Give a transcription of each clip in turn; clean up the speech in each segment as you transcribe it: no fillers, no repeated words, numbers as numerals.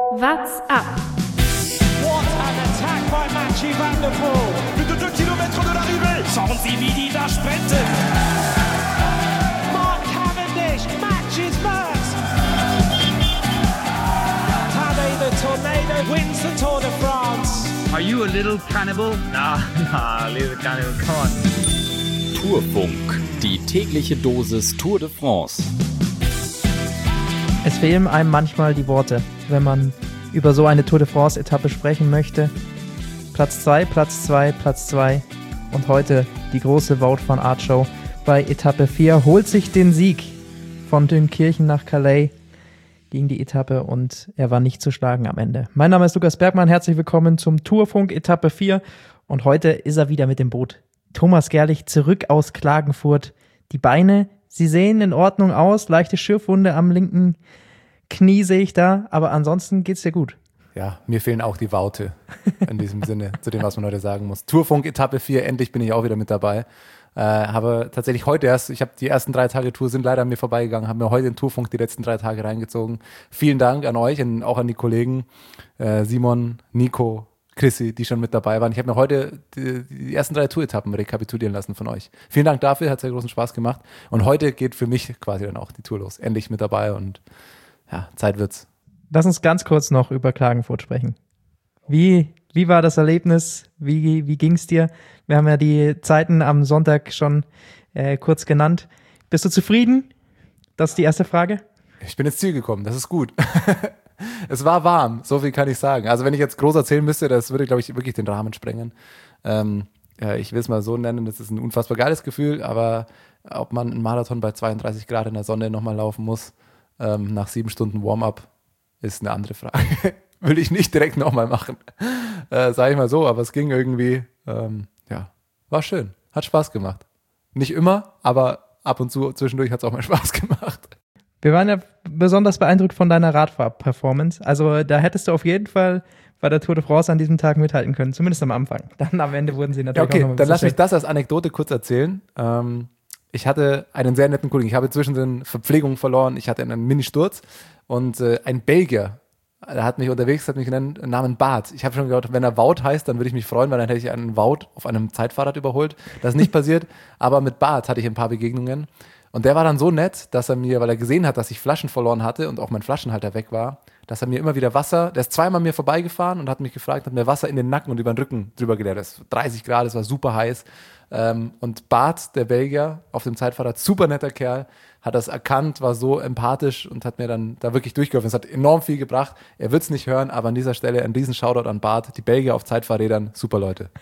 What's up? What an attack by Mathieu van der Poel. Plus de 2 km de l'arrivée. Schauen Sie, wie die da sprinten. Mark Cavendish matches first. Tadej the Tornado wins the Tour de France. Are you a little cannibal? Nah, little cannibal, come on. Tourfunk, die tägliche Dosis Tour de France. Es fehlen einem manchmal die Worte, wenn man über so eine Tour de France-Etappe sprechen möchte. Platz 2, Platz 2, Platz 2 und heute die große Wout van Aert Show bei Etappe 4 holt sich den Sieg von Dünkirchen nach Calais gegen die Etappe und er war nicht zu schlagen am Ende. Mein Name ist Lukas Bergmann, herzlich willkommen zum Tourfunk Etappe 4 und heute ist er wieder mit dem Boot. Thomas Gerlich zurück aus Klagenfurt. Die Beine, sie sehen in Ordnung aus, leichte Schürfwunde am linken Knie sehe ich da, aber ansonsten geht's dir gut. Ja, mir fehlen auch die Worte in diesem Sinne, zu dem, was man heute sagen muss. Tourfunk Etappe 4, endlich bin ich auch wieder mit dabei. Habe tatsächlich heute erst, ich habe die ersten 3 Tage Tour, sind leider an mir vorbeigegangen, habe mir heute den Tourfunk die letzten 3 Tage reingezogen. Vielen Dank an euch und auch an die Kollegen Simon, Nico, Chrissy, die schon mit dabei waren. Ich habe mir heute die ersten 3 Tour-Etappen rekapitulieren lassen von euch. Vielen Dank dafür, hat sehr großen Spaß gemacht. Und heute geht für mich quasi dann auch die Tour los. Endlich mit dabei und ja, Zeit wird's. Lass uns ganz kurz noch über Klagenfurt sprechen. Wie war das Erlebnis? Wie ging's dir? Wir haben ja die Zeiten am Sonntag schon kurz genannt. Bist du zufrieden? Das ist die erste Frage. Ich bin ins Ziel gekommen, das ist gut. Es war warm, so viel kann ich sagen. Also wenn ich jetzt groß erzählen müsste, das würde, glaube ich, wirklich den Rahmen sprengen. Ja, ich will es mal so nennen, das ist ein unfassbar geiles Gefühl, aber ob man einen Marathon bei 32 Grad in der Sonne nochmal laufen muss, nach 7 Stunden Warm-up, ist eine andere Frage. Will ich nicht direkt nochmal machen, sage ich mal so, aber es ging irgendwie, ja, war schön, hat Spaß gemacht. Nicht immer, aber ab und zu zwischendurch hat es auch mal Spaß gemacht. Wir waren ja besonders beeindruckt von deiner Radfahr-Performance. Also da hättest du auf jeden Fall bei der Tour de France an diesem Tag mithalten können, zumindest am Anfang. Dann am Ende wurden sie natürlich ja, okay, auch noch dann lass mich das als Anekdote kurz erzählen. Ich hatte einen sehr netten Kollegen. Ich habe zwischen den Verpflegungen verloren. Ich hatte einen Mini-Sturz und ein Belgier, der hat mich unterwegs, hat mich genannt, Namen Bart. Ich habe schon gedacht, wenn er Wout heißt, dann würde ich mich freuen, weil dann hätte ich einen Wout auf einem Zeitfahrrad überholt. Das ist nicht passiert, aber mit Bart hatte ich ein paar Begegnungen. Und der war dann so nett, dass er mir, weil er gesehen hat, dass ich Flaschen verloren hatte und auch mein Flaschenhalter weg war, dass er mir immer wieder Wasser, der ist zweimal mir vorbeigefahren und hat mich gefragt, hat mir Wasser in den Nacken und über den Rücken drüber geleert. Das war 30 Grad, es war super heiß. Und Bart, der Belgier, auf dem Zeitfahrrad, super netter Kerl, hat das erkannt, war so empathisch und hat mir dann da wirklich durchgeholfen. Es hat enorm viel gebracht. Er wird es nicht hören, aber an dieser Stelle ein riesen Shoutout an Bart. Die Belgier auf Zeitfahrrädern, super Leute.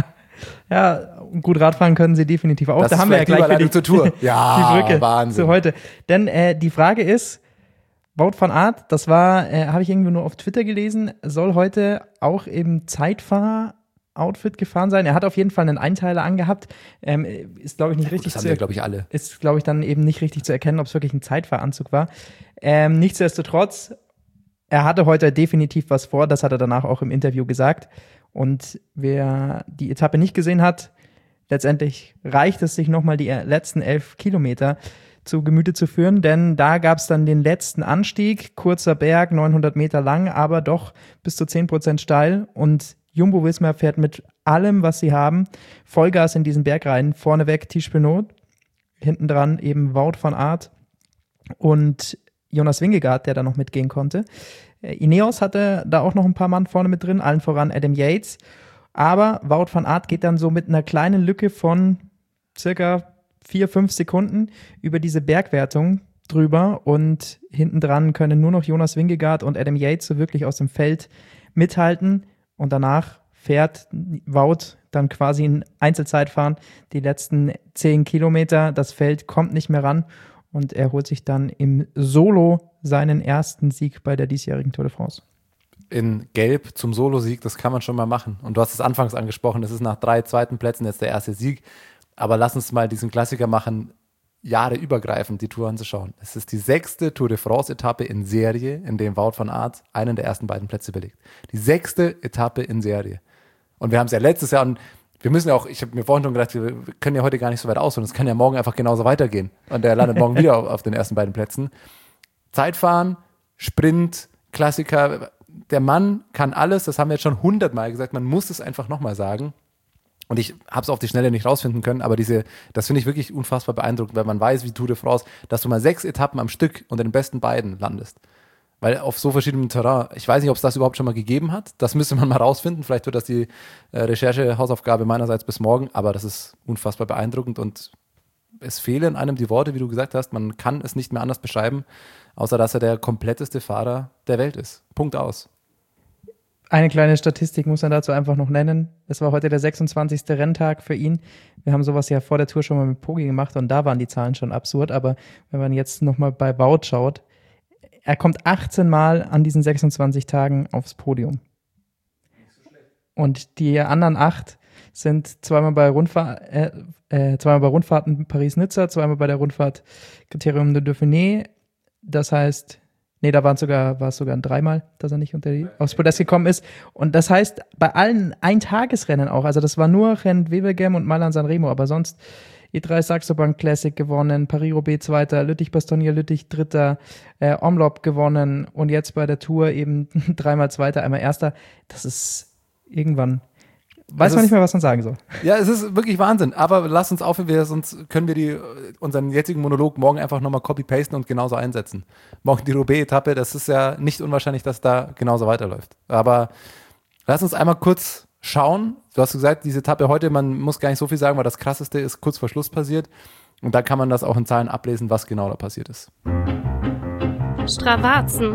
Ja, gut Radfahren können sie definitiv auch. Das da haben wir ja gleich für die, zur Tour. Ja, die Brücke Wahnsinn. zu heute. Denn die Frage ist, Wout van Aert, das war, habe ich irgendwo nur auf Twitter gelesen, soll heute auch im Zeitfahr-Outfit gefahren sein. Er hat auf jeden Fall einen Einteiler angehabt. Ist, glaube ich, nicht richtig das haben wir, glaube ich, alle. Ist, glaube ich, dann eben nicht richtig zu erkennen, ob es wirklich ein Zeitfahranzug war. Nichtsdestotrotz, er hatte heute definitiv was vor. Das hat er danach auch im Interview gesagt. Und wer die Etappe nicht gesehen hat, letztendlich reicht es sich nochmal die letzten 11 Kilometer zu Gemüte zu führen, denn da gab es dann den letzten Anstieg, kurzer Berg, 900 Meter lang, aber doch bis zu 10% steil und Jumbo-Visma fährt mit allem, was sie haben, Vollgas in diesen Berg rein, vorneweg Tiesj Benoot, hinten dran eben Wout van Aert und Jonas Vingegaard, der da noch mitgehen konnte. Ineos hatte da auch noch ein paar Mann vorne mit drin, allen voran Adam Yates. Aber Wout van Aert geht dann so mit einer kleinen Lücke von circa 4-5 Sekunden über diese Bergwertung drüber und hinten dran können nur noch Jonas Vingegaard und Adam Yates so wirklich aus dem Feld mithalten und danach fährt Wout dann quasi in Einzelzeitfahren die letzten 10 Kilometer. Das Feld kommt nicht mehr ran und er holt sich dann im Solo seinen ersten Sieg bei der diesjährigen Tour de France. In Gelb zum Solo-Sieg, das kann man schon mal machen. Und du hast es anfangs angesprochen, das ist nach 3 zweiten Plätzen jetzt der erste Sieg. Aber lass uns mal diesen Klassiker machen, jahreübergreifend die Tour anzuschauen. Es ist die 6. Tour de France-Etappe in Serie, in dem Wout van Aert einen der ersten beiden Plätze belegt. Die 6. Etappe in Serie. Und wir haben es ja letztes Jahr, und wir müssen ja auch, ich habe mir vorhin schon gedacht, wir können ja heute gar nicht so weit ausholen, es kann ja morgen einfach genauso weitergehen. Und der landet morgen wieder auf den ersten beiden Plätzen. Zeitfahren, Sprint, Klassiker, der Mann kann alles, das haben wir jetzt schon 100-mal gesagt, man muss es einfach nochmal sagen. Und ich habe es auf die Schnelle nicht rausfinden können, aber das finde ich wirklich unfassbar beeindruckend, weil man weiß, wie Tour de France, dass du mal 6 Etappen am Stück unter den besten beiden landest. Weil auf so verschiedenem Terrain, ich weiß nicht, ob es das überhaupt schon mal gegeben hat, das müsste man mal rausfinden, vielleicht wird das die Recherche-Hausaufgabe meinerseits bis morgen, aber das ist unfassbar beeindruckend und es fehlen einem die Worte, wie du gesagt hast, man kann es nicht mehr anders beschreiben, außer dass er der kompletteste Fahrer der Welt ist. Punkt aus. Eine kleine Statistik muss man dazu einfach noch nennen. Es war heute der 26. Renntag für ihn. Wir haben sowas ja vor der Tour schon mal mit Poggi gemacht und da waren die Zahlen schon absurd. Aber wenn man jetzt nochmal bei Wout schaut, er kommt 18 Mal an diesen 26 Tagen aufs Podium. Und die anderen 8 sind zweimal bei Rundfahrten Paris-Nizza, zweimal bei der Rundfahrt Critérium de Dauphiné. Das heißt, da war es sogar ein 3-mal, dass er nicht aufs Podest gekommen ist. Und das heißt, bei allen Eintagesrennen auch, also das war nur Gent-Wevelgem und Milan-San Remo, aber sonst E3 Saxo Bank Classic gewonnen, Paris-Roubaix 2., Lüttich-Bastogne-Lüttich 3., Omloop gewonnen und jetzt bei der Tour eben 3-mal 2., einmal 1. Das ist irgendwann, weiß man nicht mehr, was man sagen soll. Ja, es ist wirklich Wahnsinn, aber lass uns aufhören, sonst können wir unseren jetzigen Monolog morgen einfach nochmal copy-pasten und genauso einsetzen. Morgen die Roubaix-Etappe, das ist ja nicht unwahrscheinlich, dass da genauso weiterläuft. Aber lass uns einmal kurz schauen. Du hast gesagt, diese Etappe heute, man muss gar nicht so viel sagen, weil das Krasseste ist kurz vor Schluss passiert. Und da kann man das auch in Zahlen ablesen, was genau da passiert ist. Stravazen.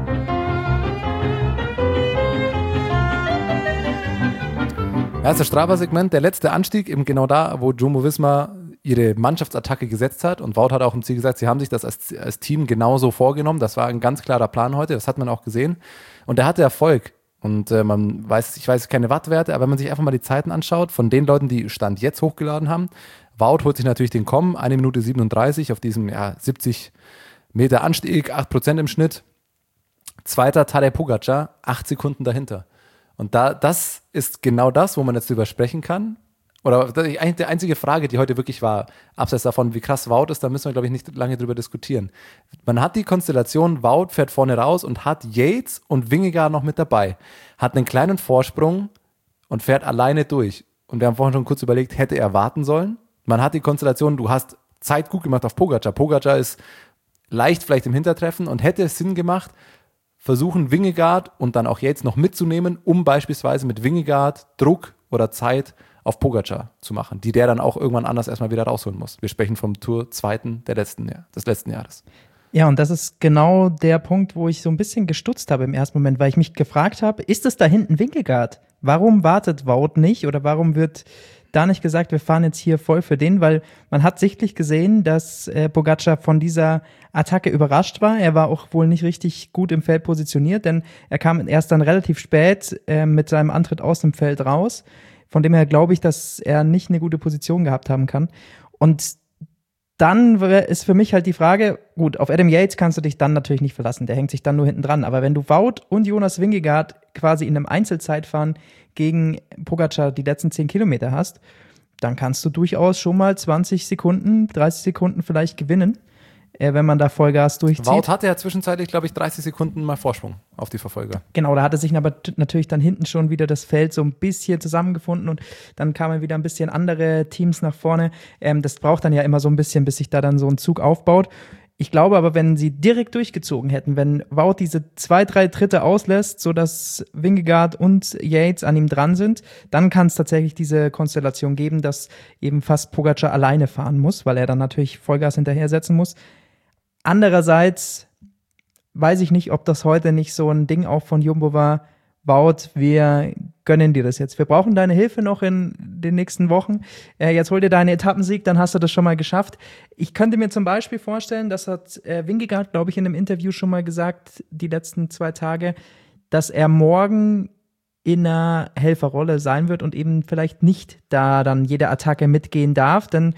Ja, das Strava-Segment, der letzte Anstieg, eben genau da, wo Jumbo-Visma ihre Mannschaftsattacke gesetzt hat. Und Wout hat auch im Ziel gesagt, sie haben sich das als Team genauso vorgenommen. Das war ein ganz klarer Plan heute, das hat man auch gesehen. Und der hatte Erfolg. Und ich weiß keine Wattwerte, aber wenn man sich einfach mal die Zeiten anschaut, von den Leuten, die Stand jetzt hochgeladen haben, Wout holt sich natürlich den Komm, 1 Minute 37 auf diesem 70 Meter Anstieg, 8% im Schnitt. Zweiter Tadej Pogačar, 8 Sekunden dahinter. Und das ist genau das, wo man jetzt drüber sprechen kann. Oder eigentlich die einzige Frage, die heute wirklich war, abseits davon, wie krass Wout ist, da müssen wir, glaube ich, nicht lange drüber diskutieren. Man hat die Konstellation, Wout fährt vorne raus und hat Yates und Vingegaard noch mit dabei. Hat einen kleinen Vorsprung und fährt alleine durch. Und wir haben vorhin schon kurz überlegt, hätte er warten sollen? Man hat die Konstellation, du hast Zeit gut gemacht auf Pogačar. Pogačar ist leicht vielleicht im Hintertreffen und hätte es Sinn gemacht, versuchen Vingegaard und dann auch Yates noch mitzunehmen, um beispielsweise mit Vingegaard Druck oder Zeit auf Pogačar zu machen, die der dann auch irgendwann anders erstmal wieder rausholen muss. Wir sprechen vom Tour 2. des letzten Jahres. Ja, und das ist genau der Punkt, wo ich so ein bisschen gestutzt habe im ersten Moment, weil ich mich gefragt habe, ist es da hinten Vingegaard? Warum wartet Wout nicht oder warum wird da nicht gesagt, wir fahren jetzt hier voll für den? Weil man hat sichtlich gesehen, dass Pogačar von dieser Attacke überrascht war. Er war auch wohl nicht richtig gut im Feld positioniert, denn er kam erst dann relativ spät mit seinem Antritt aus dem Feld raus. Von dem her glaube ich, dass er nicht eine gute Position gehabt haben kann. Und dann ist für mich halt die Frage, gut, auf Adam Yates kannst du dich dann natürlich nicht verlassen, der hängt sich dann nur hinten dran. Aber wenn du Wout und Jonas Vingegaard quasi in einem Einzelzeitfahren gegen Pogačar die letzten 10 Kilometer hast, dann kannst du durchaus schon mal 20 Sekunden, 30 Sekunden vielleicht gewinnen, wenn man da Vollgas durchzieht. Wout hatte ja zwischenzeitlich, glaube ich, 30 Sekunden mal Vorsprung auf die Verfolger. Genau, da hatte sich aber natürlich dann hinten schon wieder das Feld so ein bisschen zusammengefunden und dann kamen wieder ein bisschen andere Teams nach vorne. Das braucht dann ja immer so ein bisschen, bis sich da dann so ein Zug aufbaut. Ich glaube aber, wenn sie direkt durchgezogen hätten, wenn Wout diese 2, 3 Tritte auslässt, sodass Vingegaard und Yates an ihm dran sind, dann kann es tatsächlich diese Konstellation geben, dass eben fast Pogačar alleine fahren muss, weil er dann natürlich Vollgas hinterher setzen muss. Andererseits weiß ich nicht, ob das heute nicht so ein Ding auch von Jumbo war. Wout, wir gönnen dir das jetzt. Wir brauchen deine Hilfe noch in den nächsten Wochen. Jetzt hol dir deinen Etappensieg, dann hast du das schon mal geschafft. Ich könnte mir zum Beispiel vorstellen, das hat Vingegaard, glaube ich, in einem Interview schon mal gesagt, die letzten 2 Tage, dass er morgen in einer Helferrolle sein wird und eben vielleicht nicht da dann jede Attacke mitgehen darf. Denn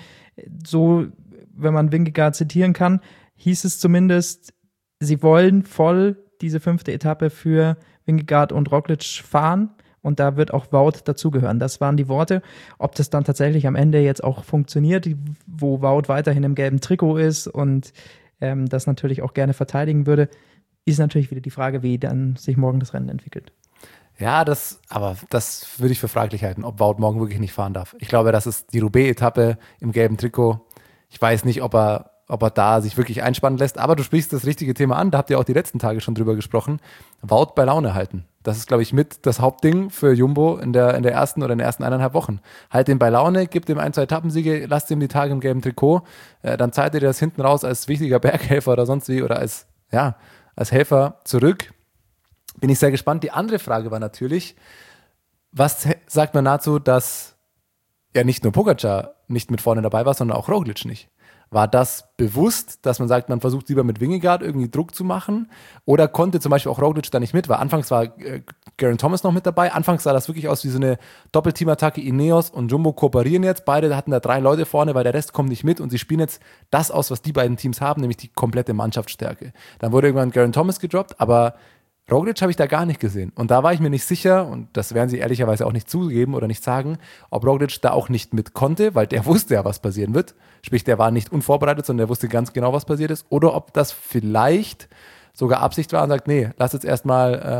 so, wenn man Vingegaard zitieren kann, hieß es zumindest, sie wollen voll diese 5. Etappe für Vingegaard und Roglic fahren und da wird auch Wout dazugehören. Das waren die Worte. Ob das dann tatsächlich am Ende jetzt auch funktioniert, wo Wout weiterhin im gelben Trikot ist und das natürlich auch gerne verteidigen würde, ist natürlich wieder die Frage, wie dann sich morgen das Rennen entwickelt. Ja, das würde ich für fraglich halten, ob Wout morgen wirklich nicht fahren darf. Ich glaube, das ist die Roubaix-Etappe im gelben Trikot. Ich weiß nicht, ob er da sich wirklich einspannen lässt, aber du sprichst das richtige Thema an, da habt ihr auch die letzten Tage schon drüber gesprochen. Wout bei Laune halten. Das ist, glaube ich, mit das Hauptding für Jumbo in der ersten 1,5 Wochen. Halt den bei Laune, gib dem 1-2 Etappensiege, lasst ihm die Tage im gelben Trikot, dann zahlt ihr das hinten raus als wichtiger Berghelfer oder sonst wie oder als Helfer zurück. Bin ich sehr gespannt. Die andere Frage war natürlich, was sagt man dazu, dass ja nicht nur Pogačar nicht mit vorne dabei war, sondern auch Roglič nicht? War das bewusst, dass man sagt, man versucht lieber mit Vingegaard irgendwie Druck zu machen? Oder konnte zum Beispiel auch Roglič da nicht mit? Weil anfangs war Geraint Thomas noch mit dabei. Anfangs sah das wirklich aus wie so eine Doppelteam-Attacke. Ineos und Jumbo kooperieren jetzt. Beide hatten da 3 Leute vorne, weil der Rest kommt nicht mit. Und sie spielen jetzt das aus, was die beiden Teams haben, nämlich die komplette Mannschaftsstärke. Dann wurde irgendwann Geraint Thomas gedroppt, aber Roglič habe ich da gar nicht gesehen. Und da war ich mir nicht sicher, und das werden sie ehrlicherweise auch nicht zugeben oder nicht sagen, ob Roglič da auch nicht mit konnte, weil der wusste ja, was passieren wird. Sprich, der war nicht unvorbereitet, sondern der wusste ganz genau, was passiert ist. Oder ob das vielleicht sogar Absicht war und sagt, nee, lass jetzt erstmal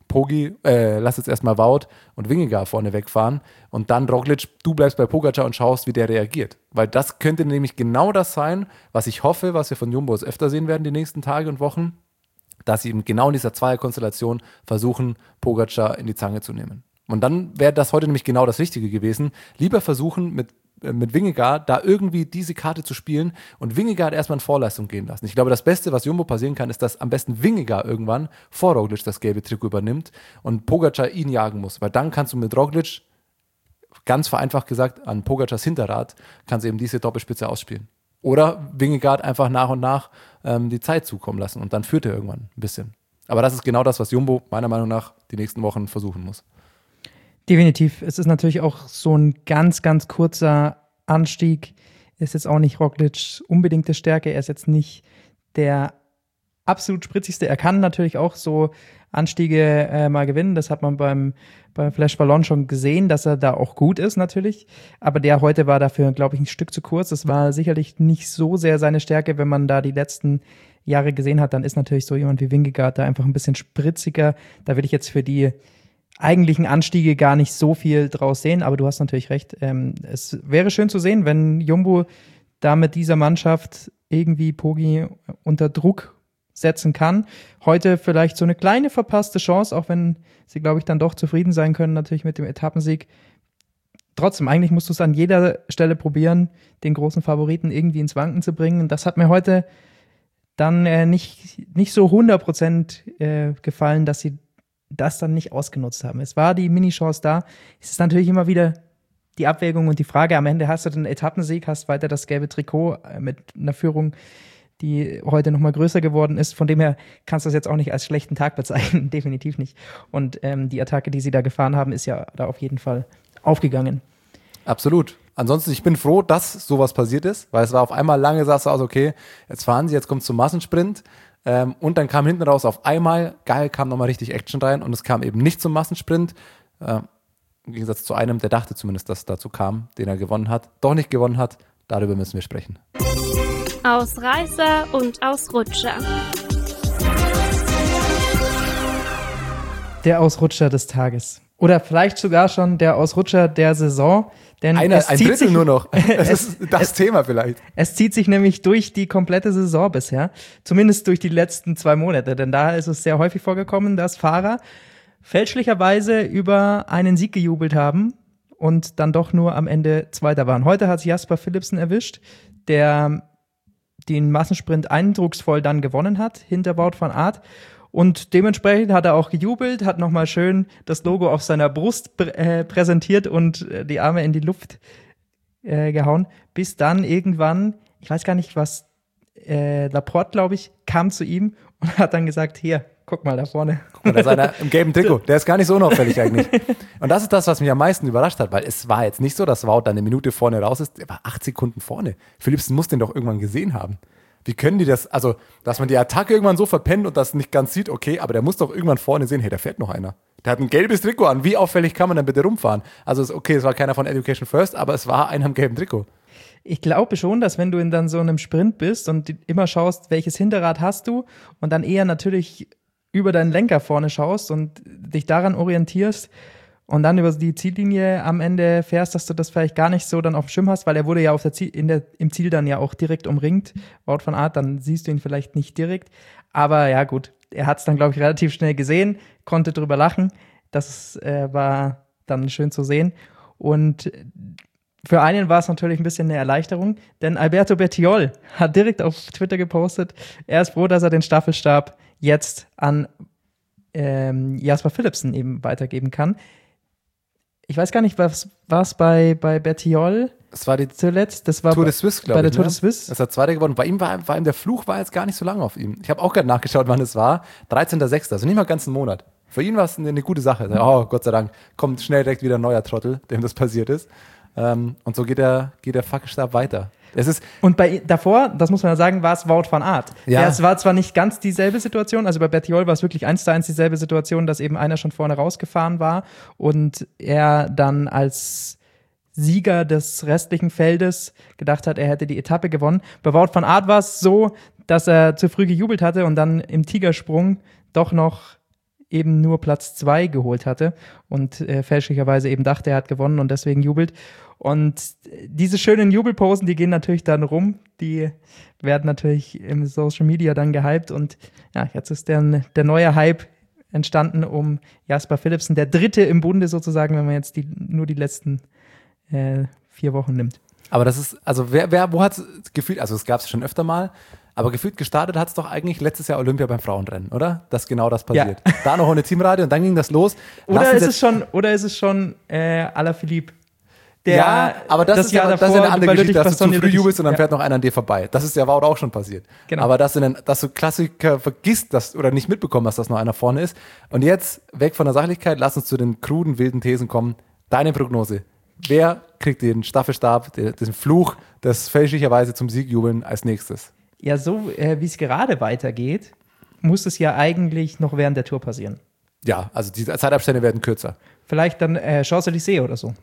Wout und Vingegaard vorne wegfahren und dann Roglič, du bleibst bei Pogačar und schaust, wie der reagiert. Weil das könnte nämlich genau das sein, was ich hoffe, was wir von Jumbos öfter sehen werden die nächsten Tage und Wochen, dass sie eben genau in dieser Zweierkonstellation versuchen, Pogačar in die Zange zu nehmen. Und dann wäre das heute nämlich genau das Richtige gewesen. Lieber versuchen, mit Vingegaard da irgendwie diese Karte zu spielen und Vingegaard erstmal in Vorleistung gehen lassen. Ich glaube, das Beste, was Jumbo passieren kann, ist, dass am besten Vingegaard irgendwann vor Roglič das gelbe Trikot übernimmt und Pogačar ihn jagen muss. Weil dann kannst du mit Roglič, ganz vereinfacht gesagt, an Pogačars Hinterrad, kannst du eben diese Doppelspitze ausspielen. Oder Vingegaard einfach nach und nach die Zeit zukommen lassen und dann führt er irgendwann ein bisschen. Aber das ist genau das, was Jumbo meiner Meinung nach die nächsten Wochen versuchen muss. Definitiv. Es ist natürlich auch so ein ganz, ganz kurzer Anstieg. Ist jetzt auch nicht Roglič unbedingte Stärke. Er ist jetzt nicht der absolut spritzigste. Er kann natürlich auch so Anstiege mal gewinnen. Das hat man beim Flash Ballon schon gesehen, dass er da auch gut ist natürlich. Aber der heute war dafür, glaube ich, ein Stück zu kurz. Das war sicherlich nicht so sehr seine Stärke. Wenn man da die letzten Jahre gesehen hat, dann ist natürlich so jemand wie Vingegaard da einfach ein bisschen spritziger. Da will ich jetzt für die eigentlichen Anstiege gar nicht so viel draus sehen. Aber du hast natürlich recht. Es wäre schön zu sehen, wenn Jumbo da mit dieser Mannschaft irgendwie Pogi unter Druck setzen kann. Heute vielleicht so eine kleine verpasste Chance, auch wenn sie, glaube ich, dann doch zufrieden sein können, natürlich mit dem Etappensieg. Trotzdem, eigentlich musst du es an jeder Stelle probieren, den großen Favoriten irgendwie ins Wanken zu bringen. Und das hat mir heute dann nicht so 100% gefallen, dass sie das dann nicht ausgenutzt haben. Es war die Mini-Chance da. Es ist natürlich immer wieder die Abwägung und die Frage, am Ende hast du den Etappensieg, hast weiter das gelbe Trikot mit einer Führung, die heute nochmal größer geworden ist. Von dem her kannst du das jetzt auch nicht als schlechten Tag bezeichnen, definitiv nicht. Und die Attacke, die sie da gefahren haben, ist ja da auf jeden Fall aufgegangen. Absolut. Ansonsten, ich bin froh, dass sowas passiert ist, weil es war auf einmal lange, sah es aus, okay, jetzt fahren sie, jetzt kommt es zum Massensprint. Und dann kam hinten raus auf einmal, geil, kam nochmal richtig Action rein und es kam eben nicht zum Massensprint. Im Gegensatz zu einem, der dachte zumindest, dass es dazu kam, den er gewonnen hat, doch nicht gewonnen hat. Darüber müssen wir sprechen. Ausreißer und Ausrutscher. Der Ausrutscher des Tages. Oder vielleicht sogar schon der Ausrutscher der Saison. Denn ein Drittel nur noch. Das ist das Thema vielleicht. Es zieht sich nämlich durch die komplette Saison bisher. Zumindest durch die letzten 2 Monate. Denn da ist es sehr häufig vorgekommen, dass Fahrer fälschlicherweise über einen Sieg gejubelt haben und dann doch nur am Ende Zweiter waren. Heute hat es Jasper Philipsen erwischt, der den Massensprint eindrucksvoll dann gewonnen hat, hinter Wout van Aert. Und dementsprechend hat er auch gejubelt, hat nochmal schön das Logo auf seiner Brust präsentiert und die Arme in die Luft gehauen, bis dann irgendwann, ich weiß gar nicht was, Laporte, glaube ich, kam zu ihm und hat dann gesagt, hier, guck mal da vorne. Guck mal, da ist einer im gelben Trikot, der ist gar nicht so unauffällig eigentlich. Und das ist das, was mich am meisten überrascht hat, weil es war jetzt nicht so, dass Wout dann eine Minute vorne raus ist, er war 8 Sekunden vorne. Philipsen muss den doch irgendwann gesehen haben. Wie können die das, also, dass man die Attacke irgendwann so verpennt und das nicht ganz sieht, okay, aber der muss doch irgendwann vorne sehen, hey, da fährt noch einer. Der hat ein gelbes Trikot an, wie auffällig kann man denn bitte rumfahren? Also, okay, es war keiner von Education First, aber es war einer im gelben Trikot. Ich glaube schon, dass wenn du in dann so einem Sprint bist und immer schaust, welches Hinterrad hast du und dann eher natürlich über deinen Lenker vorne schaust und dich daran orientierst und dann über die Ziellinie am Ende fährst, dass du das vielleicht gar nicht so dann auf dem Schirm hast, weil er wurde ja im Ziel dann ja auch direkt umringt, Wout van Aert, dann siehst du ihn vielleicht nicht direkt. Aber ja gut, er hat es dann, glaube ich, relativ schnell gesehen, konnte drüber lachen. Das war dann schön zu sehen. Und für einen war es natürlich ein bisschen eine Erleichterung, denn Alberto Bettiol hat direkt auf Twitter gepostet, er ist froh, dass er den Staffelstab jetzt an Jasper Philipsen eben weitergeben kann. Ich weiß gar nicht, was war es bei Bettiol? Das war die zuletzt. Das war Tour de Suisse, glaube ich. Bei der Tour de Suisse. Das hat Zweiter geworden. Bei ihm war ihm der Fluch war jetzt gar nicht so lange auf ihm. Ich habe auch gerade nachgeschaut, wann es war. 13.06., also nicht mal ganz einen Monat. Für ihn war es eine gute Sache. Oh, Gott sei Dank, kommt schnell direkt wieder ein neuer Trottel, dem das passiert ist. Und so geht der Fackelstab weiter. Und davor, das muss man ja sagen, war es Wout van Aert. Ja. Es war zwar nicht ganz dieselbe Situation, also bei Bettiol war es wirklich 1:1 dieselbe Situation, dass eben einer schon vorne rausgefahren war und er dann als Sieger des restlichen Feldes gedacht hat, er hätte die Etappe gewonnen. Bei Wout van Aert war es so, dass er zu früh gejubelt hatte und dann im Tigersprung doch noch eben nur Platz 2 geholt hatte und fälschlicherweise eben dachte, er hat gewonnen und deswegen jubelt. Und diese schönen Jubelposen, die gehen natürlich dann rum, die werden natürlich im Social Media dann gehypt und ja, jetzt ist der neue Hype entstanden um Jasper Philipsen, der Dritte im Bunde sozusagen, wenn man jetzt nur die letzten 4 Wochen nimmt. Aber das ist, also wo hat es gefühlt, also es gab es schon öfter mal, aber gefühlt gestartet hat es doch eigentlich letztes Jahr Olympia beim Frauenrennen, oder? Dass genau das passiert. Ja. Da noch ohne Teamradio und dann ging das los. Oder ist es schon Alaphilippe? Ja, aber das ist ja eine andere Geschichte, dass du zu früh jubelst und dann fährt noch einer an dir vorbei. Das ist ja Wout auch schon passiert. Genau. Aber dass du Klassiker vergisst oder nicht mitbekommen hast, dass noch einer vorne ist. Und jetzt, weg von der Sachlichkeit, lass uns zu den kruden, wilden Thesen kommen. Deine Prognose. Wer kriegt den Staffelstab, den Fluch des fälschlicherweise zum Sieg jubeln als nächstes? Ja, so wie es gerade weitergeht, muss es ja eigentlich noch während der Tour passieren. Ja, also die Zeitabstände werden kürzer. Vielleicht dann Champs-Élysées oder so.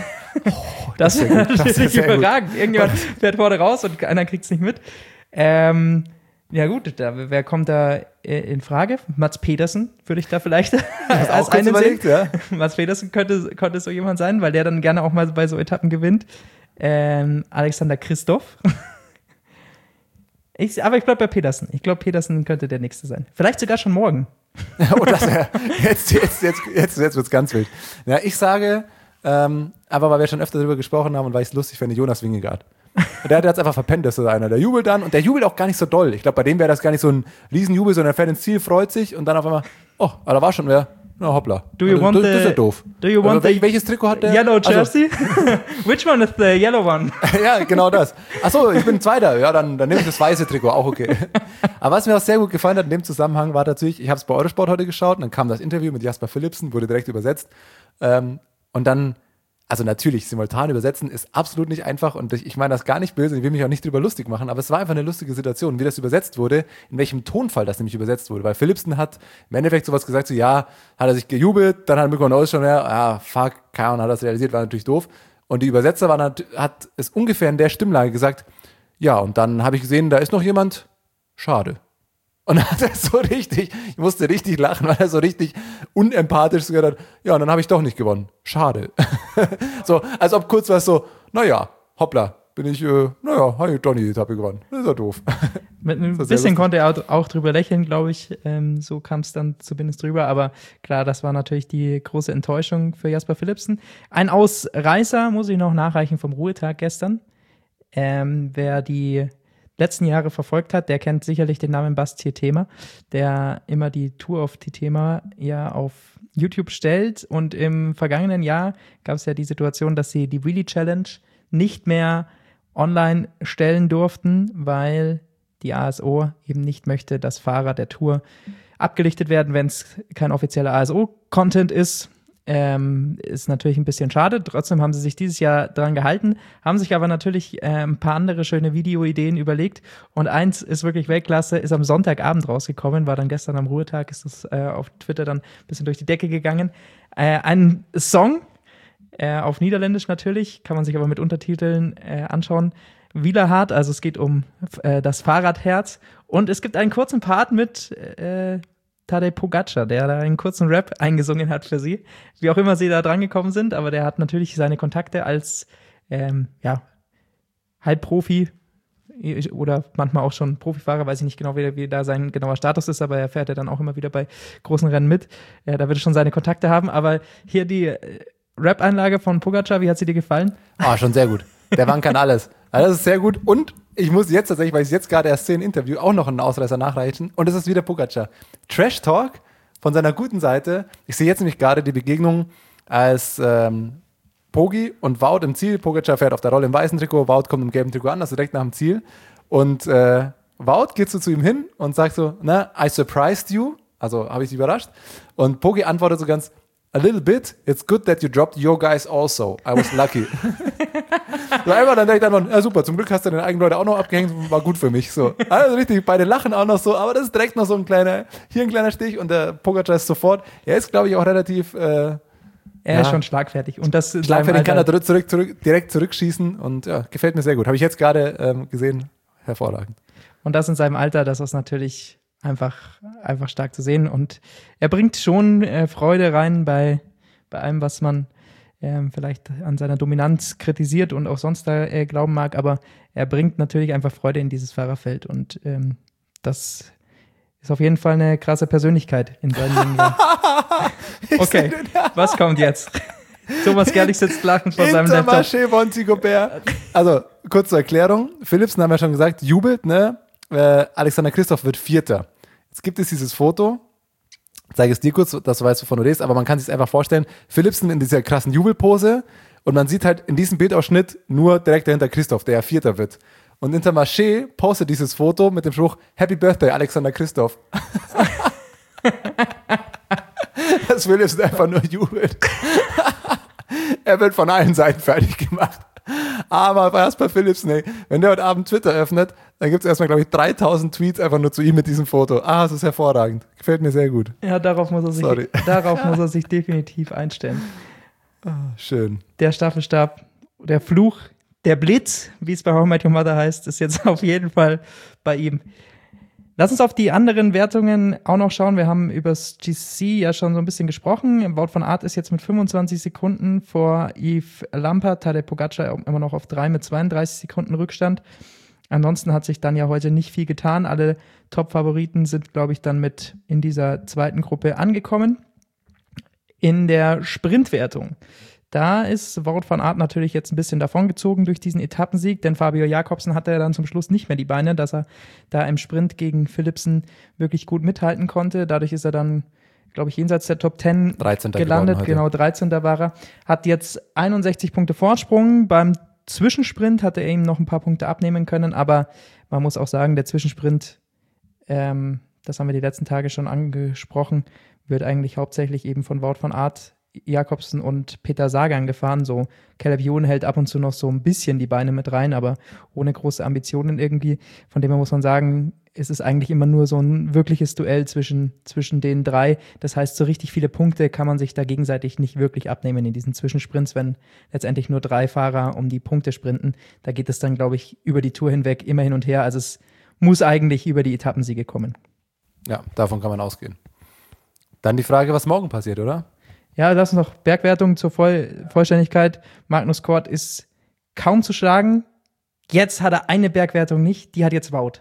Das ist ja natürlich überragend. Irgendjemand fährt vorne raus und einer kriegt es nicht mit. Ja gut, wer kommt da in Frage? Mats Pedersen würde ich da vielleicht als einen überlegt, ja. Mats Pedersen könnte so jemand sein, weil der dann gerne auch mal bei so Etappen gewinnt. Alexander Kristoff. Aber ich bleibe bei Pedersen. Ich glaube, Pedersen könnte der Nächste sein. Vielleicht sogar schon morgen. Oh, jetzt wird es ganz wild. Ja, ich sage, aber weil wir schon öfter darüber gesprochen haben und weil ich es lustig finde, Jonas Vingegaard. Der hat es einfach verpennt, das ist einer. Der jubelt dann und der jubelt auch gar nicht so doll. Ich glaube, bei dem wäre das gar nicht so ein Riesenjubel, sondern er fährt ins Ziel, freut sich und dann auf einmal, da war schon wer. Na hoppla. Das ist ja doof. Welches Trikot hat der? Yellow jersey? Which one is the yellow one? Ja, genau das. Achso, ich bin Zweiter. Ja, dann nehme ich das weiße Trikot, auch okay. Aber was mir auch sehr gut gefallen hat in dem Zusammenhang war natürlich, ich habe es bei Eurosport heute geschaut und dann kam das Interview mit Jasper Philipsen, wurde direkt übersetzt. Und dann, also natürlich, simultan übersetzen ist absolut nicht einfach und ich meine das gar nicht böse, ich will mich auch nicht drüber lustig machen, aber es war einfach eine lustige Situation, wie das übersetzt wurde, in welchem Tonfall das nämlich übersetzt wurde, weil Philipsen hat im Endeffekt sowas gesagt, so ja, hat er sich gejubelt, dann hat Mikko Neuss schon, fuck, keine Ahnung, hat das realisiert, war natürlich doof und die Übersetzer hat es ungefähr in der Stimmlage gesagt, ja, und dann habe ich gesehen, da ist noch jemand, schade. Und dann hat er so richtig, ich musste richtig lachen, weil er so richtig unempathisch gesagt hat, ja, und dann habe ich doch nicht gewonnen. Schade. So, als ob kurz was so, naja, hoppla, bin ich, habe ich doch nicht die Etappe gewonnen. Das ist ja doof. Mit ein bisschen konnte er auch drüber lächeln, glaube ich. So kam es dann zumindest drüber. Aber klar, das war natürlich die große Enttäuschung für Jasper Philipsen. Ein Ausreißer muss ich noch nachreichen vom Ruhetag gestern. Wer die letzten Jahre verfolgt hat, der kennt sicherlich den Namen Bastien Thema, der immer die Tour of Thema ja auf YouTube stellt. Und im vergangenen Jahr gab es ja die Situation, dass sie die Wheelie Challenge nicht mehr online stellen durften, weil die ASO eben nicht möchte, dass Fahrer der Tour abgelichtet werden, wenn es kein offizieller ASO-Content ist. Ist natürlich ein bisschen schade. Trotzdem haben sie sich dieses Jahr dran gehalten, haben sich aber natürlich ein paar andere schöne Videoideen überlegt. Und eins ist wirklich Weltklasse, ist am Sonntagabend rausgekommen, war dann gestern am Ruhetag, ist das auf Twitter dann ein bisschen durch die Decke gegangen. Ein Song, auf Niederländisch natürlich, kann man sich aber mit Untertiteln anschauen, Wielerhard, also es geht um das Fahrradherz. Und es gibt einen kurzen Part mit Tadej Pogačar, der da einen kurzen Rap eingesungen hat für sie. Wie auch immer sie da dran gekommen sind, aber der hat natürlich seine Kontakte als Halbprofi oder manchmal auch schon Profifahrer, weiß ich nicht genau, wie da sein genauer Status ist, aber er fährt ja dann auch immer wieder bei großen Rennen mit. Da wird er schon seine Kontakte haben, aber hier die Rap-Einlage von Pogačar, wie hat sie dir gefallen? Schon sehr gut. Der Mann kann alles. Also das ist sehr gut. Und ich muss jetzt tatsächlich, weil ich jetzt gerade erst sehe, ein Interview, auch noch einen Ausreißer nachreichen. Und das ist wieder Pogačar. Trash Talk von seiner guten Seite. Ich sehe jetzt nämlich gerade die Begegnung, als Pogi und Wout im Ziel. Pogačar fährt auf der Rolle im weißen Trikot, Wout kommt im gelben Trikot an, also direkt nach dem Ziel. Und Wout geht so zu ihm hin und sagt so, I surprised you. Also habe ich dich überrascht. Und Pogi antwortet so ganz, a little bit, it's good that you dropped your guys also. I was lucky. So einfach dann denkt einfach, ja super, zum Glück hast du deine eigenen Leute auch noch abgehängt, war gut für mich. So. Also richtig, beide lachen auch noch so, aber das ist direkt noch so ein kleiner Stich und der Pogačar ist sofort, er ist glaube ich auch relativ er ist schon schlagfertig. Und das schlagfertig kann er direkt zurückschießen und ja, gefällt mir sehr gut. Habe ich jetzt gerade gesehen, hervorragend. Und das in seinem Alter, das ist natürlich einfach stark zu sehen. Und er bringt schon Freude rein bei allem, was man vielleicht an seiner Dominanz kritisiert und auch sonst da glauben mag. Aber er bringt natürlich einfach Freude in dieses Fahrerfeld. Und das ist auf jeden Fall eine krasse Persönlichkeit in seinem Leben. Okay, was kommt jetzt? Thomas Gerlich sitzt lachend vor seinem Laptop. Intermarché Bonzi Gobert. Also, kurz zur Erklärung. Philipsen haben wir schon gesagt, jubelt, ne? Alexander Kristoff wird Vierter. Jetzt gibt es dieses Foto. Ich zeige es dir kurz, dass du weißt, wovon du redest, aber man kann sich einfach vorstellen, Philipsen in dieser krassen Jubelpose und man sieht halt in diesem Bildausschnitt nur direkt dahinter Kristoff, der ja Vierter wird. Und Intermarché postet dieses Foto mit dem Spruch Happy Birthday, Alexander Kristoff. Dass Philipsen einfach nur jubelt. Er wird von allen Seiten fertig gemacht. Aber erst bei Philipsen, ey, wenn der heute Abend Twitter öffnet, dann gibt es erstmal, glaube ich, 3000 Tweets einfach nur zu ihm mit diesem Foto. Das ist hervorragend. Gefällt mir sehr gut. Ja, darauf muss er sich definitiv einstellen. Schön. Der Staffelstab, der Fluch, der Blitz, wie es bei How I Met Your Mother heißt, ist jetzt auf jeden Fall bei ihm. Lass uns auf die anderen Wertungen auch noch schauen. Wir haben über das GC ja schon so ein bisschen gesprochen. Wout van Aert ist jetzt mit 25 Sekunden vor Yves Lampaert, Tadej Pogačar immer noch auf 3 mit 32 Sekunden Rückstand. Ansonsten hat sich dann ja heute nicht viel getan. Alle Top-Favoriten sind, glaube ich, dann mit in dieser zweiten Gruppe angekommen. In der Sprintwertung, da ist Wout van Aert natürlich jetzt ein bisschen davongezogen durch diesen Etappensieg, denn Fabio Jakobsen hatte ja dann zum Schluss nicht mehr die Beine, dass er da im Sprint gegen Philipsen wirklich gut mithalten konnte. Dadurch ist er dann, glaube ich, jenseits der Top 10 gelandet. Genau, 13. war er. Hat jetzt 61 Punkte Vorsprung. Beim Zwischensprint hatte er ihm noch ein paar Punkte abnehmen können, aber man muss auch sagen, der Zwischensprint, das haben wir die letzten Tage schon angesprochen, wird eigentlich hauptsächlich eben von Wout van Aert, Jakobsen und Peter Sagan gefahren. So Caleb Ewan hält ab und zu noch so ein bisschen die Beine mit rein, aber ohne große Ambitionen irgendwie. Von dem her muss man sagen, es ist eigentlich immer nur so ein wirkliches Duell zwischen den drei. Das heißt, so richtig viele Punkte kann man sich da gegenseitig nicht wirklich abnehmen in diesen Zwischensprints, wenn letztendlich nur 3 Fahrer um die Punkte sprinten. Da geht es dann, glaube ich, über die Tour hinweg immer hin und her. Also es muss eigentlich über die Etappensiege kommen. Ja, davon kann man ausgehen. Dann die Frage, was morgen passiert, oder? Ja, lass uns noch Bergwertung zur Vollständigkeit. Magnus Cort ist kaum zu schlagen. Jetzt hat er eine Bergwertung nicht, die hat jetzt Wout.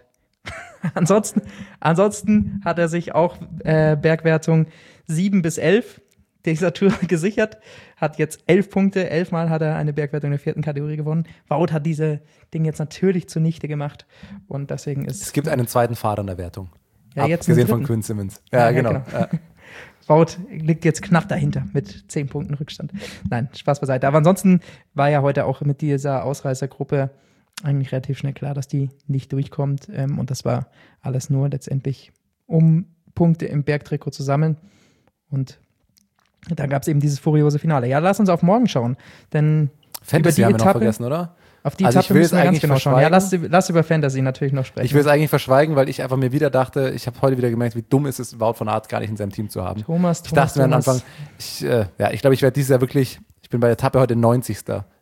Ansonsten hat er sich auch Bergwertung 7 bis 11 dieser Tour gesichert, hat jetzt 11 Punkte, 11 Mal hat er eine Bergwertung in der 4. Kategorie gewonnen. Wout hat diese Ding jetzt natürlich zunichte gemacht und deswegen ist... Es gibt einen zweiten Fahrer in der Wertung. Ja, jetzt abgesehen von Quinn Simmons. Ja, genau. Ja. Wout liegt jetzt knapp dahinter mit 10 Punkten Rückstand. Nein, Spaß beiseite. Aber ansonsten war ja heute auch mit dieser Ausreißergruppe eigentlich relativ schnell klar, dass die nicht durchkommt. Und das war alles nur letztendlich, um Punkte im Bergtrikot zu sammeln. Und da gab es eben dieses furiose Finale. Ja, lass uns auf morgen schauen. Denn Fantasy über die haben wir noch Etappe, vergessen, oder? Auf die Etappe müssen wir ganz genau schauen. Ja, lass über Fantasy natürlich noch sprechen. Ich will es eigentlich verschweigen, weil ich einfach mir wieder dachte, ich habe heute wieder gemerkt, wie dumm ist es, Wout van Aert gar nicht in seinem Team zu haben. Ich dachte mir am Anfang, ich glaube, ich werde dieses Jahr wirklich, ich bin bei der Etappe heute 90.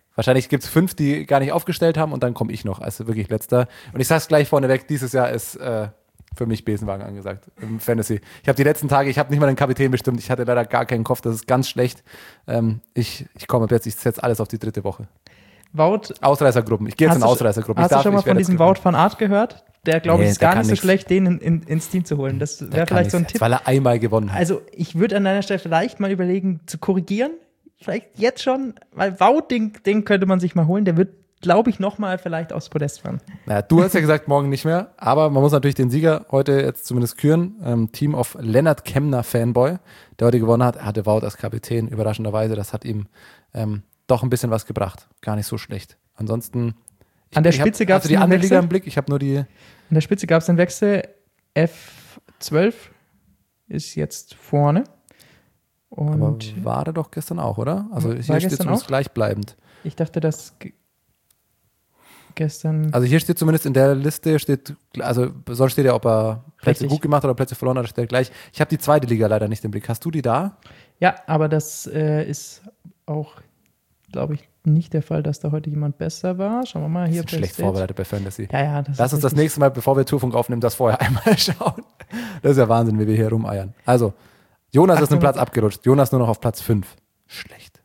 Wahrscheinlich gibt es 5, die gar nicht aufgestellt haben und dann komme ich noch als wirklich Letzter. Und ich sage es gleich vorneweg, dieses Jahr ist für mich Besenwagen angesagt im Fantasy. Ich habe die letzten Tage, ich habe nicht mal den Kapitän bestimmt, ich hatte leider gar keinen Kopf, das ist ganz schlecht. Ich komme jetzt, ich setze alles auf die 3. Woche. Wout. Ausreißergruppen, ich gehe jetzt in Ausreißergruppen. Hast du schon mal von diesem Wout van Aert gehört? Der, glaube ich, ist gar nicht so schlecht, den ins Team zu holen. Das wäre vielleicht so ein Tipp. Weil er einmal gewonnen hat. Also ich würde an deiner Stelle vielleicht mal überlegen, zu korrigieren. Vielleicht jetzt schon, weil Wout, den könnte man sich mal holen. Der wird, glaube ich, nochmal vielleicht aufs Podest fahren. Naja, du hast ja gesagt, morgen nicht mehr. Aber man muss natürlich den Sieger heute jetzt zumindest küren. Team of Lennart Kemner Fanboy, der heute gewonnen hat. Er hatte Wout als Kapitän, überraschenderweise. Das hat ihm doch ein bisschen was gebracht. Gar nicht so schlecht. Ansonsten an der Spitze gab es die andere Liga im Blick. Ich habe nur die. An der Spitze gab es den Wechsel. F12 ist jetzt vorne. Und aber war er doch gestern auch, oder? Also hier steht zumindest gleichbleibend. Ich dachte, dass gestern. Also hier steht zumindest in der Liste, sonst steht ja, ob er Plätze gut gemacht oder Plätze verloren hat, steht gleich. Ich habe die 2. Liga leider nicht im Blick. Hast du die da? Ja, aber das ist auch, glaube ich, nicht der Fall, dass da heute jemand besser war. Schauen wir mal hier. Schlecht vorbereitet bei Fantasy. Ja, Lass uns das nächste Mal, bevor wir Tourfunk aufnehmen, das vorher einmal schauen. Das ist ja Wahnsinn, wie wir hier rumeiern. Also, Jonas ist einen Platz abgerutscht. Jonas nur noch auf Platz 5. Schlecht.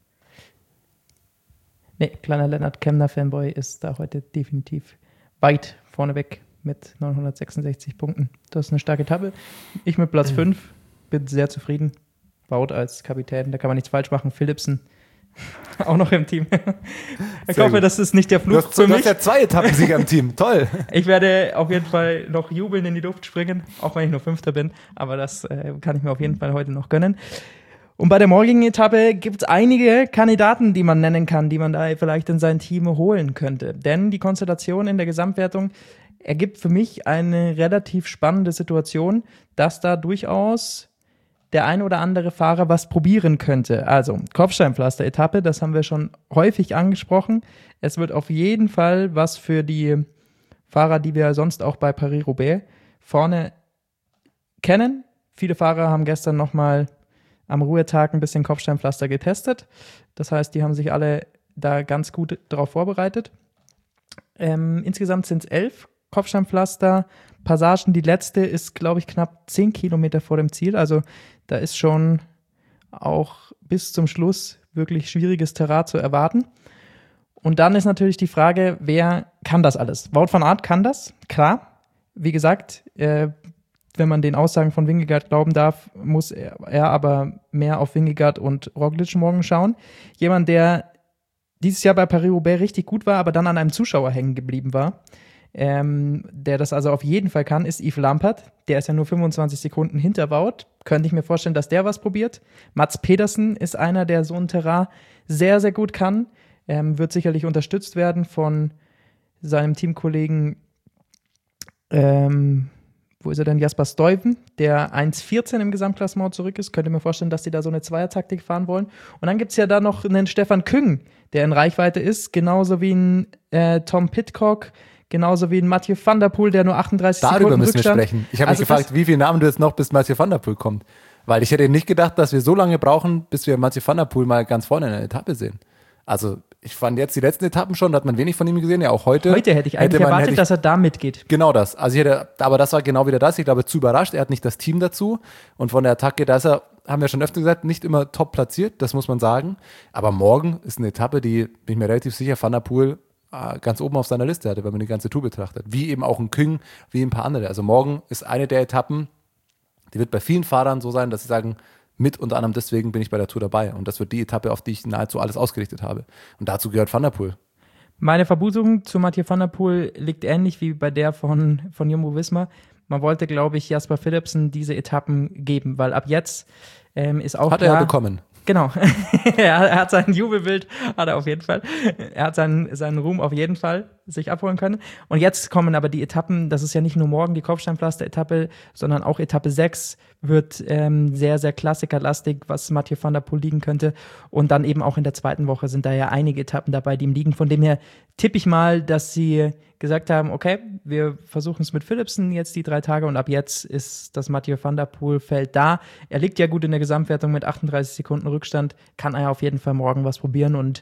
Nee, kleiner Lennart Kemner Fanboy ist da heute definitiv weit vorneweg mit 966 Punkten. Das ist eine starke Etappe. Ich mit Platz 5 bin sehr zufrieden. Wout als Kapitän, da kann man nichts falsch machen. Philipsen auch noch im Team. Ich hoffe, das ist nicht der Fluch für mich. Du hast ja 2 Etappensieger im Team. Toll. Ich werde auf jeden Fall noch jubeln in die Luft springen, auch wenn ich nur 5. bin. Aber das kann ich mir auf jeden Fall heute noch gönnen. Und bei der morgigen Etappe gibt es einige Kandidaten, die man nennen kann, die man da vielleicht in sein Team holen könnte. Denn die Konstellation in der Gesamtwertung ergibt für mich eine relativ spannende Situation, dass da durchaus der ein oder andere Fahrer was probieren könnte. Also Kopfsteinpflaster-Etappe, das haben wir schon häufig angesprochen. Es wird auf jeden Fall was für die Fahrer, die wir sonst auch bei Paris-Roubaix vorne kennen. Viele Fahrer haben gestern nochmal am Ruhetag ein bisschen Kopfsteinpflaster getestet. Das heißt, die haben sich alle da ganz gut darauf vorbereitet. Insgesamt sind es 11 Kopfsteinpflaster-Passagen. Die letzte ist, glaube ich, knapp 10 Kilometer vor dem Ziel. Also da ist schon auch bis zum Schluss wirklich schwieriges Terrain zu erwarten. Und dann ist natürlich die Frage, wer kann das alles? Wout van Aert kann das, klar. Wie gesagt, wenn man den Aussagen von Vingegaard glauben darf, muss er aber mehr auf Vingegaard und Roglic morgen schauen. Jemand, der dieses Jahr bei Paris-Roubaix richtig gut war, aber dann an einem Zuschauer hängen geblieben war, der das also auf jeden Fall kann, ist Yves Lampaert. Der ist ja nur 25 Sekunden hinter Wout. Könnte ich mir vorstellen, dass der was probiert. Mats Pedersen ist einer, der so ein Terrain sehr, sehr gut kann. Wird sicherlich unterstützt werden von seinem Teamkollegen, wo ist er denn? Jasper Stuyven, der 1,14 im Gesamtklassement zurück ist. Könnte mir vorstellen, dass die da so eine Zweiertaktik fahren wollen. Und dann gibt es ja da noch einen Stefan Küng, der in Reichweite ist, genauso wie ein Tom Pidcock, genauso wie ein Mathieu van der Poel, der nur 38 Darüber Sekunden müssen Rückstand. wir sprechen. Ich habe mich gefragt, wie viele Namen du jetzt noch bis Mathieu van der Poel kommt. Weil ich hätte nicht gedacht, dass wir so lange brauchen, bis wir Mathieu van der Poel mal ganz vorne in der Etappe sehen. Also ich fand jetzt die letzten Etappen schon, da hat man wenig von ihm gesehen, ja auch heute. Heute hätte ich eigentlich erwartet, dass er da mitgeht. Genau das. Also aber das war genau wieder das. Ich glaube, zu überrascht. Er hat nicht das Team dazu. Und von der Attacke, da ist er, haben wir schon öfter gesagt, nicht immer top platziert, das muss man sagen. Aber morgen ist eine Etappe, die, bin ich mir relativ sicher, Van der Poel ganz oben auf seiner Liste hatte, wenn man die ganze Tour betrachtet. Wie eben auch ein Küng, wie ein paar andere. Also morgen ist eine der Etappen, die wird bei vielen Fahrern so sein, dass sie sagen, mit unter anderem deswegen bin ich bei der Tour dabei. Und das wird die Etappe, auf die ich nahezu alles ausgerichtet habe. Und dazu gehört Van der Poel. Meine Vermutung zu Mathieu van der Poel liegt ähnlich wie bei der von Jumbo-Visma. Man wollte, glaube ich, Jasper Philipsen diese Etappen geben, weil ab jetzt ist auch hat klar, er ja bekommen. Genau. Er hat sein Jubelbild, hat er auf jeden Fall. Er hat seinen Ruhm auf jeden Fall sich abholen können. Und jetzt kommen aber die Etappen, das ist ja nicht nur morgen die Kopfsteinpflaster-Etappe, sondern auch Etappe 6 wird sehr, sehr klassikerlastig, was Mathieu van der Poel liegen könnte. Und dann eben auch in der zweiten Woche sind da ja einige Etappen dabei, die ihm liegen. Von dem her tippe ich mal, dass sie gesagt haben, okay, wir versuchen es mit Philipsen jetzt die 3 Tage und ab jetzt ist das Mathieu van der Poel Feld da. Er liegt ja gut in der Gesamtwertung mit 38 Sekunden Rückstand, kann er ja auf jeden Fall morgen was probieren und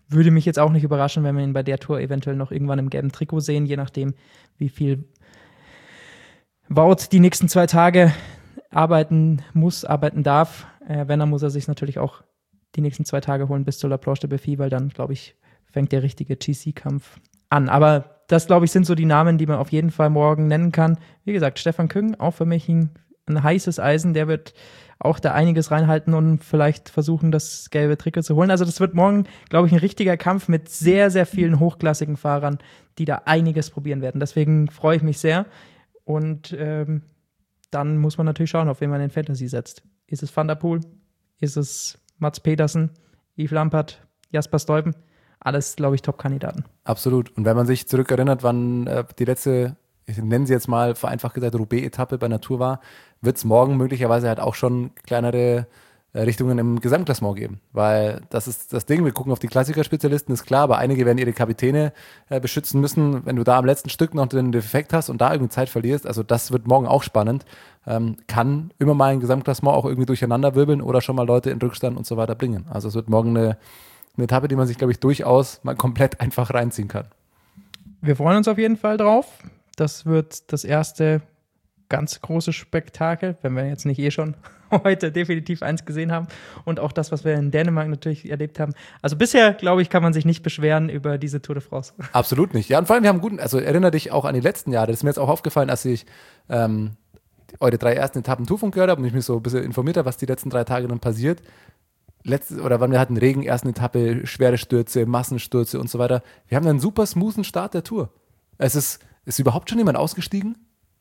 würde mich jetzt auch nicht überraschen, wenn wir ihn bei der Tour eventuell noch irgendwann im gelben Trikot sehen, je nachdem, wie viel Wout die nächsten 2 Tage arbeiten darf. Wenn, dann muss er sich natürlich auch die nächsten 2 Tage holen bis zur La Planche de Belfi, weil dann, glaube ich, fängt der richtige GC-Kampf an. Aber das, glaube ich, sind so die Namen, die man auf jeden Fall morgen nennen kann. Wie gesagt, Stefan Küng, auch für mich ein heißes Eisen. Der wird auch da einiges reinhalten und vielleicht versuchen, das gelbe Trikot zu holen. Also das wird morgen, glaube ich, ein richtiger Kampf mit sehr, sehr vielen hochklassigen Fahrern, die da einiges probieren werden. Deswegen freue ich mich sehr. Und dann muss man natürlich schauen, auf wen man in Fantasy setzt. Ist es Van der Poel? Ist es Mats Pedersen? Yves Lampaert? Jasper Stuyven? Alles, glaube ich, Top-Kandidaten. Absolut. Und wenn man sich zurückerinnert, wann die letzte, ich nenne sie jetzt mal vereinfacht gesagt, Roubaix-Etappe bei einer Tour war, wird es morgen möglicherweise halt auch schon kleinere Richtungen im Gesamtklassement geben. Weil das ist das Ding, wir gucken auf die Klassikerspezialisten, ist klar, aber einige werden ihre Kapitäne beschützen müssen. Wenn du da am letzten Stück noch den Defekt hast und da irgendwie Zeit verlierst, also das wird morgen auch spannend, kann immer mal ein Gesamtklassement auch irgendwie durcheinander wirbeln oder schon mal Leute in Rückstand und so weiter bringen. Also es wird morgen eine Etappe, die man sich, glaube ich, durchaus mal komplett einfach reinziehen kann. Wir freuen uns auf jeden Fall drauf. Das wird das erste ganz große Spektakel, wenn wir jetzt nicht schon heute definitiv eins gesehen haben. Und auch das, was wir in Dänemark natürlich erlebt haben. Also bisher, glaube ich, kann man sich nicht beschweren über diese Tour de France. Absolut nicht. Ja, und vor allem, wir haben guten, also erinnere dich auch an die letzten Jahre. Das ist mir jetzt auch aufgefallen, als ich eure 3 ersten Etappen Tourfunk gehört habe und ich mich so ein bisschen informiert habe, was die letzten 3 Tage dann passiert. Wann wir hatten Regen, ersten Etappe, schwere Stürze, Massenstürze und so weiter. Wir haben einen super smoothen Start der Tour. Ist überhaupt schon jemand ausgestiegen?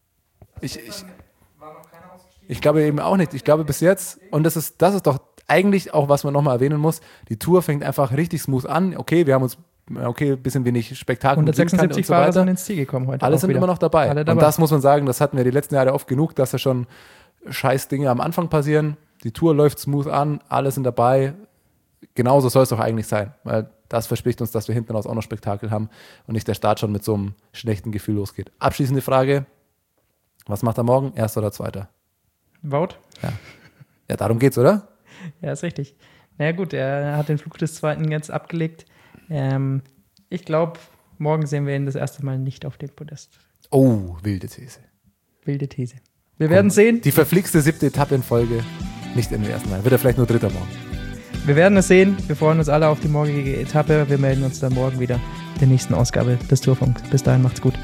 Ich glaube eben auch nicht. Ich glaube bis jetzt, und das ist doch eigentlich auch, was man nochmal erwähnen muss, die Tour fängt einfach richtig smooth an. Okay, wir haben uns ein bisschen wenig Spektakel 176 Fahrer so sind ins Ziel gekommen heute. Alle sind immer noch dabei. Und das muss man sagen, das hatten wir die letzten Jahre oft genug, dass da schon scheiß Dinge am Anfang passieren. Die Tour läuft smooth an, alle sind dabei. Genauso soll es doch eigentlich sein, weil das verspricht uns, dass wir hinten raus auch noch Spektakel haben und nicht der Start schon mit so einem schlechten Gefühl losgeht. Abschließende Frage, was macht er morgen? Erster oder Zweiter? Wout? Ja, darum geht's, oder? Ja, ist richtig. Naja gut, er hat den Flug des Zweiten jetzt abgelegt. Ich glaube, morgen sehen wir ihn das erste Mal nicht auf dem Podest. Oh, wilde These. Wilde These. Wir werden sehen. Die verflixte 7. Etappe in Folge, nicht in der ersten Mal. Wird er vielleicht nur Dritter morgen. Wir werden es sehen. Wir freuen uns alle auf die morgige Etappe. Wir melden uns dann morgen wieder in der nächsten Ausgabe des Tourfunks. Bis dahin, macht's gut.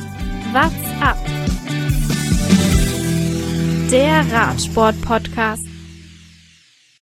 What's up? Der Radsport-Podcast.